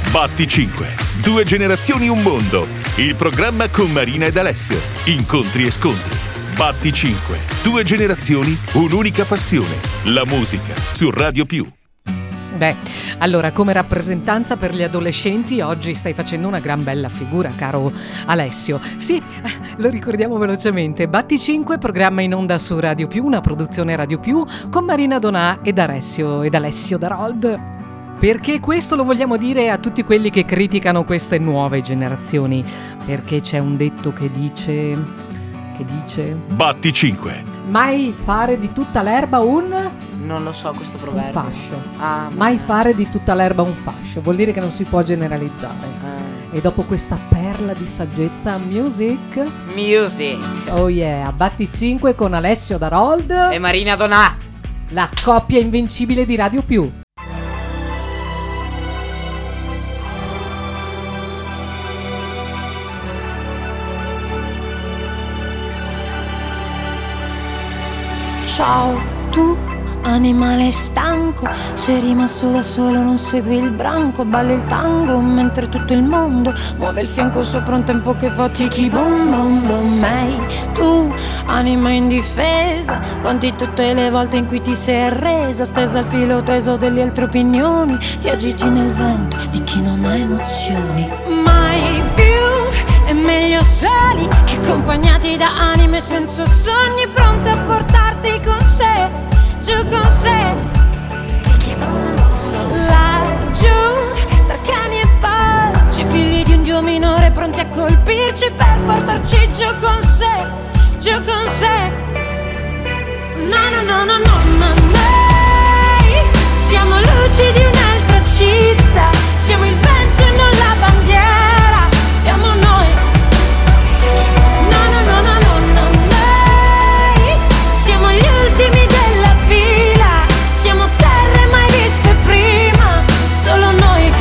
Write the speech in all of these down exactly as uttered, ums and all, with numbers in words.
Batti cinque. Due generazioni, un mondo. Il programma con Marina ed Alessio. Incontri e scontri. Batti cinque. Due generazioni, un'unica passione. La musica su Radio Più. Beh, allora, come rappresentanza per gli adolescenti oggi stai facendo una gran bella figura, caro Alessio. Sì, lo ricordiamo velocemente. Batti cinque, programma in onda su Radio Più, una produzione Radio Più con Marina Donà ed Alessio ed Alessio Darold. Perché questo lo vogliamo dire a tutti quelli che criticano queste nuove generazioni? Perché c'è un detto che dice... che dice... Batti cinque. Mai fare di tutta l'erba un... Non lo so questo proverbio. Un fascio. Ah, Mai fare di tutta l'erba un fascio. Vuol dire che non si può generalizzare. Ah. E dopo questa perla di saggezza, music. Music. Oh yeah, Batti cinque con Alessio Darold E Marina Donà. La coppia invincibile di Radio Più. Ciao, tu animale stanco, sei rimasto da solo, non segui il branco, balli il tango mentre tutto il mondo muove il fianco sopra un tempo che fatichi. Bom bom bom, ehi, tu anima indifesa, conti tutte le volte in cui ti sei arresa, stesa al filo teso delle altre opinioni, ti agiti nel vento di chi non ha emozioni. Mai più è meglio soli che accompagnati da anime senza sogni, pronte a portarti con sé, giù con sé. Laggiù, tra cani e porci, figli di un dio minore pronti a colpirci per portarci giù con sé, giù con sé. No, no, no, no, no, no, noi siamo luci di un'altra città, siamo il vento e non la bandiera, siamo noi. No, no, no, no, no, no, noi siamo gli ultimi della fila, siamo terre mai viste prima, solo noi.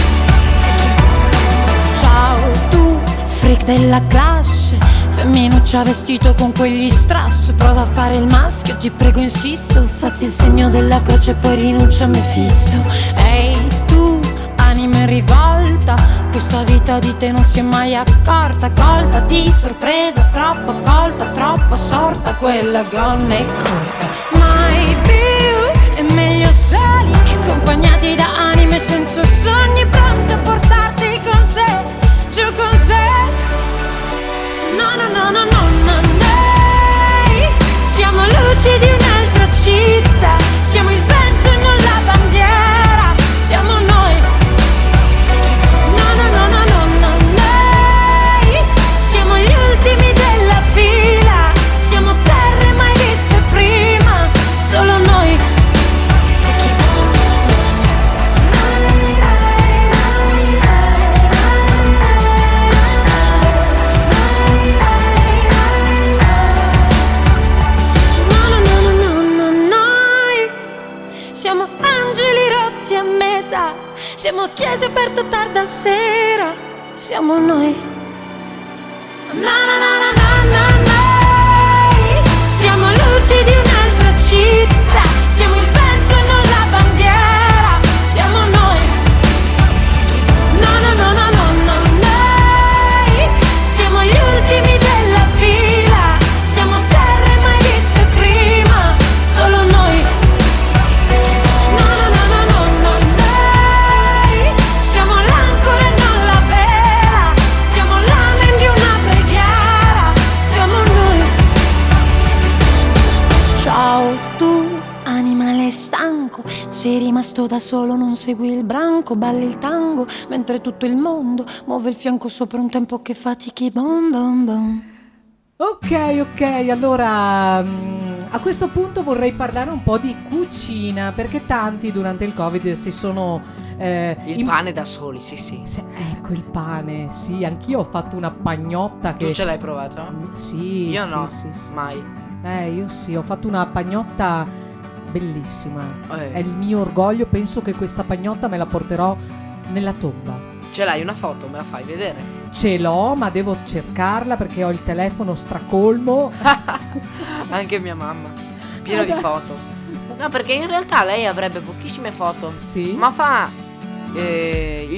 Ciao tu, freak della classe, femminuccia vestito con quegli strass, prova a fare il maschio, ti prego insisto, fatti il segno della croce e poi rinuncia a Mefisto. Ehi tu, anima in rivolta, questa vita di te non si è mai accorta, colta di sorpresa, troppo colta, troppo sorta, quella gonna è corta. Mai più è meglio soli che accompagnati da anime senza sogni, pronte a portarti con sé, giù con sé. No, no, no, no, no, no, noi siamo luci di un'altra città, siamo il vento e non la bandiera, siamo noi. No, no, no, no, no, no, noi siamo gli ultimi della fila, siamo terre mai viste prima, solo noi. Siamo angeli rotti a metà, siamo chiese aperte tarda sera, siamo noi. Na na na na na na, noi siamo luci di un'altra città, siamo il vento e non la bandiera, siamo noi. No no no no no no, noi siamo gli ultimi della fila, siamo terre mai viste prima, solo noi. Ciao tu, animale stanco, sei rimasto da solo, non segui il branco, balli il tango mentre tutto il mondo muove il fianco sopra un tempo che fatichi. Bom bom bom. Ok, ok, allora mh, a questo punto vorrei parlare un po' di cucina, perché tanti durante il Covid si sono eh, Il im- pane da soli, sì sì. Se- ecco il pane, sì, anch'io ho fatto una pagnotta che... Tu ce l'hai provato? Mm, Sì, Io sì, no, sì, sì. mai. Eh, io sì, ho fatto una pagnotta bellissima. Eh. È il mio orgoglio, penso che questa pagnotta me la porterò nella tomba. Ce l'hai una foto? Me la fai vedere? Ce l'ho, ma devo cercarla perché ho il telefono stracolmo. Anche mia mamma, pieno di foto. No, perché in realtà lei avrebbe pochissime foto. Sì. Ma fa eh, il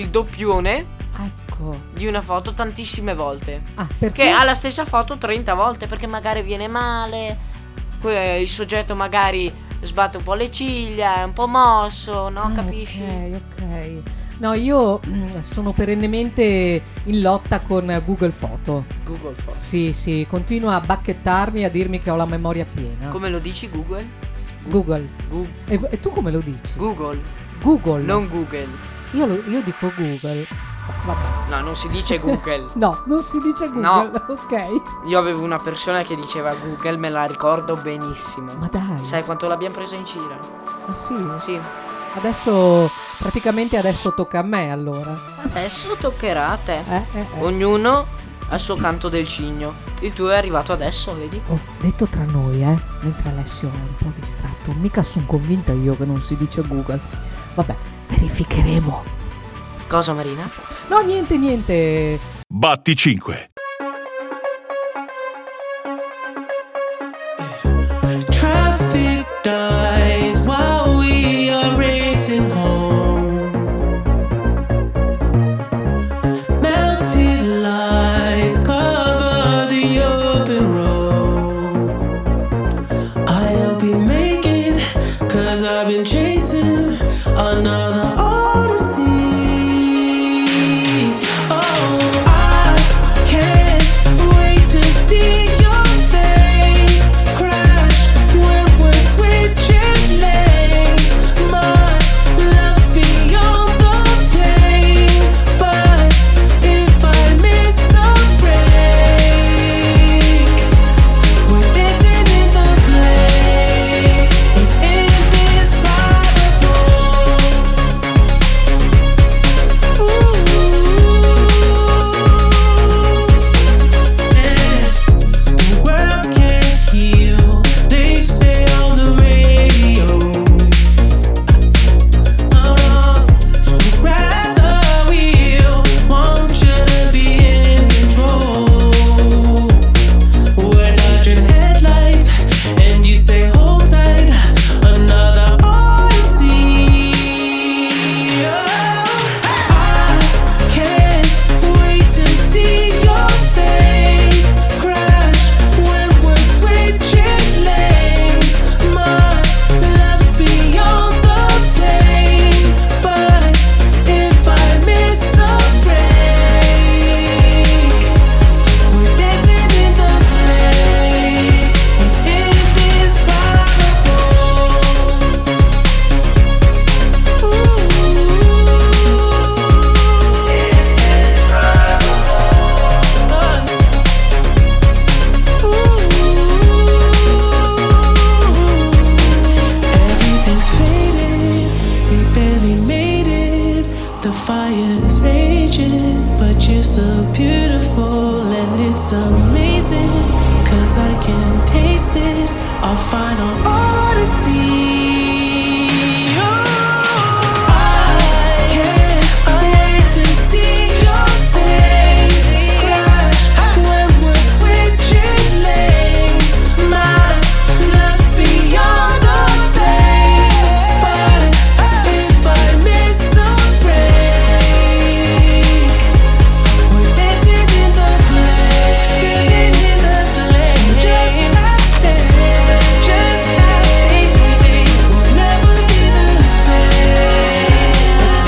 il doppione Ecco. di una foto tantissime volte. Ah, perché? Che ha la stessa foto trenta volte, perché magari viene male, que- il soggetto magari sbatte un po' le ciglia, è un po' mosso, no? Ah, Capisci? Ok, ok. No, io mm, sono perennemente in lotta con Google Foto. Google Foto. Sì, sì, continua a bacchettarmi, a dirmi che ho la memoria piena. Come lo dici Google? Google. Gu- E, e tu come lo dici? Google, Google. non Google. Io, lo- io dico Google. Vabbè. No, non si dice Google. No, non si dice No. Google. Ok. Io avevo una persona che diceva Google, me la ricordo benissimo. Ma dai. Sai quanto l'abbiamo presa in giro? Ah, sì? Sì. Adesso, praticamente adesso tocca a me allora. Adesso toccherà a te. Eh, eh, eh. Ognuno al suo canto del cigno. Il tuo è arrivato adesso, vedi? Oh, detto tra noi, eh, mentre Alessio è un po' distratto, mica sono convinta io che non si dice Google. Vabbè, verificheremo. Cosa, Marina? No, niente, niente. Batti cinque. Traffic dies while we are racing home. Melted lights cover the open road. I'll be making, cause I've been chasing another odyssey. Oh, I can't wait to see your face crash when we're switching lanes. My love's beyond the pain, but if I miss the break, we're dancing in the flames. It's indescribable. Ooh, yeah. The world can't heal, they say on the radio. Oh no, so grab the wheel, want you to be in control. We're dodging headlights, and you say hold tight, another odyssey. Oh, I can't wait to see your face crash when we're switching lanes. My love's beyond the pain, but if I miss the break, we're dancing in the flames. It's indescribable. Ooh, everything's faded, we barely made it. The fire is raging, but you're still beautiful, and it's amazing, cause I can taste it, our final odyssey. Oh, I can't wait to see your face crash when we're switching lanes. My love's beyond the pain, but if I miss the break, we're dancing in the flames, dancing in the flames. Just have faith, just have faith, baby. We'll never be the same. It's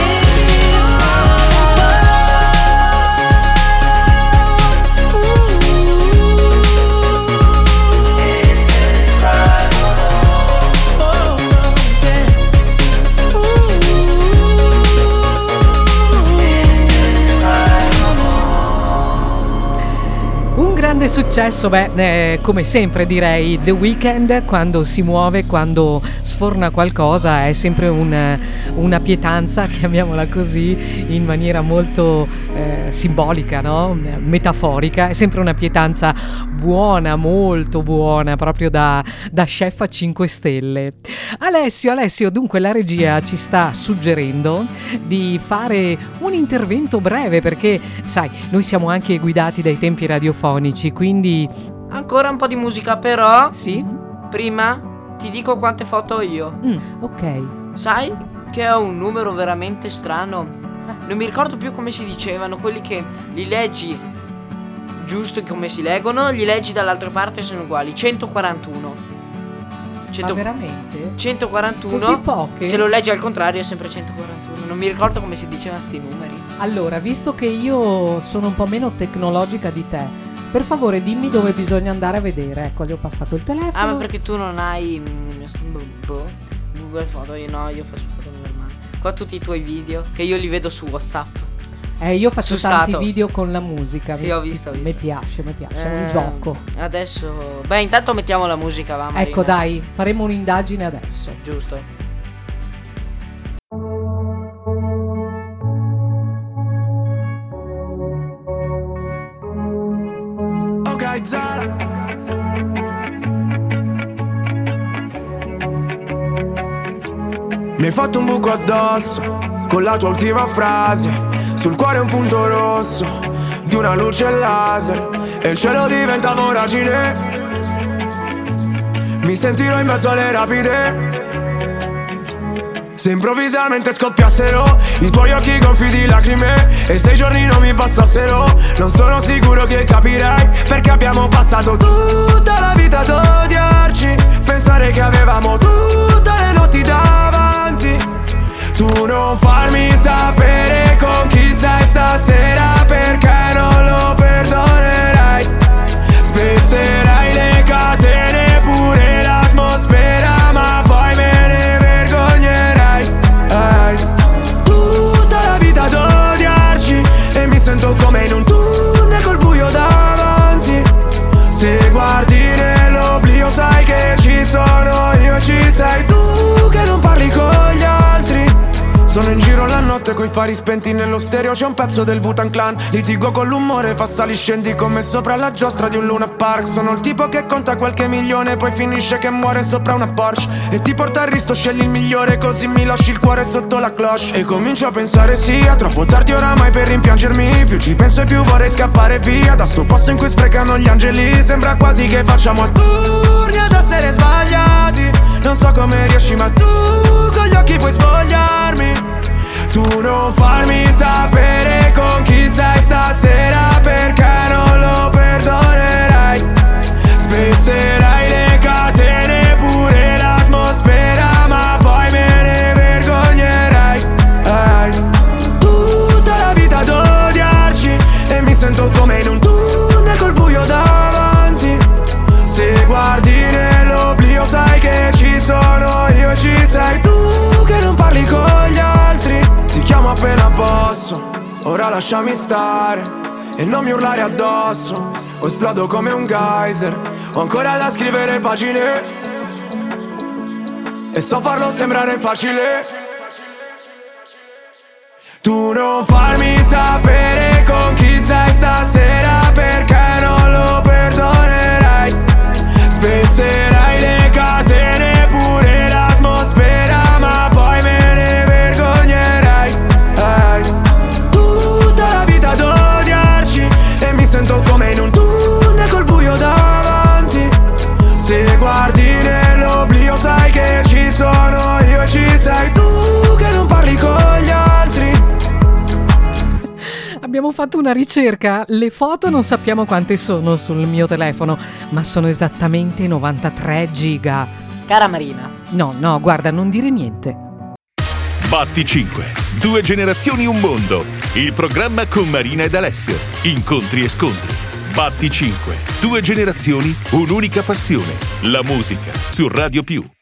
Un grande successo, beh, eh, come sempre direi The Weeknd quando si muove, quando sforna qualcosa è sempre un, una pietanza, chiamiamola così, in maniera molto eh, simbolica, no? Metaforica, è sempre una pietanza buona, molto buona, proprio da, da chef a cinque stelle. Alessio, Alessio, dunque la regia ci sta suggerendo di fare un intervento breve perché, sai, noi siamo anche guidati dai tempi radiofonici, quindi... Ancora un po' di musica, però Sì? prima ti dico quante foto ho io. Mm, ok. Sai che ho un numero veramente strano? Non mi ricordo più come si dicevano, quelli che li leggi giusto come si leggono, li leggi dall'altra parte sono uguali. centoquarantuno. cento... Ma veramente? centoquarantuno. Così poche? Se lo leggi al contrario è sempre centoquarantuno. Non mi ricordo come si dicevano sti numeri. Allora, visto che io sono un po' meno tecnologica di te, per favore dimmi dove bisogna andare a vedere. Ecco, gli ho passato il telefono. Ah, ma perché tu non hai mm, Google Foto? Io no, io faccio foto normali. Qua tutti i tuoi video, che io li vedo su WhatsApp. Eh, io faccio Su tanti stato. video con la musica. Sì, mi, ho visto, ho visto. Mi piace, mi piace, è Eh, un gioco. Adesso, beh, intanto mettiamo la musica, va Marina. Ecco, dai, faremo un'indagine adesso. Giusto. Ok, Zara. Mi hai fatto un buco addosso con la tua ultima frase, sul cuore un punto rosso di una luce laser e il cielo diventa voragine. Mi sentirò in mezzo alle rapide. Se improvvisamente scoppiassero i tuoi occhi gonfi di lacrime e sei giorni non mi passassero, non sono sicuro che capirai perché abbiamo passato tutta la vita ad odiarci, pensare che avevamo tutte le notti davanti. Tu non farmi sapere con chi sei stasera perché non lo perdonerai. Spezzerai le catene, pure l'atmosfera, ma poi me ne vergognerai. Ehi. Tutta la vita ad odiarci e mi sento come in un tunnel col buio davanti. Se guardi nell'oblio sai che ci sono io e ci sei tu che non parli con gli altri. Sono in giro la notte coi fari spenti, nello stereo c'è un pezzo del Wu-Tang Clan. Litigo con l'umore, fa sali scendi come sopra la giostra di un Luna Park. Sono il tipo che conta qualche milione, poi finisce che muore sopra una Porsche e ti porta al risto, scegli il migliore, così mi lasci il cuore sotto la cloche. E comincio a pensare sia troppo tardi oramai per rimpiangermi. Più ci penso e più vorrei scappare via da sto posto in cui sprecano gli angeli. Sembra quasi che facciamo a turni ad essere sbagliati. Non so come riesci ma tu con gli occhi puoi spogliarmi. Tu non farmi sapere con chi sei stasera perché non lo perdonerai. Spezzerai le catene, pure l'atmosfera, ma poi me ne vergognerai. Ehi. Tutta la vita ad odiarci e mi sento come in un tunnel col buio davanti. Se guardi nell'oblio sai che ci sono io e ci sei tu che non parli con gli altri. Ti chiamo appena posso, ora lasciami stare e non mi urlare addosso, o esplodo come un geyser. Ho ancora da scrivere pagine e so farlo sembrare facile. Tu non farmi sapere con chi sei stasera perché non lo perdonerai. Spezzerai le catene, pure l'atmosfera, ma poi me ne vergognerai. Ehi. Tutta la vita ad odiarci e mi sento come in un tunnel col buio davanti. Se guardi nell'oblio sai che ci sono io e ci sei tu che non parli con gli altri. Abbiamo fatto una ricerca, le foto non sappiamo quante sono sul mio telefono, ma sono esattamente novantatré giga. Cara Marina. No, no, guarda, non dire niente. Batti cinque, due generazioni un mondo. Il programma con Marina ed Alessio. Incontri e scontri. Batti cinque, due generazioni, un'unica passione. La musica su Radio Più.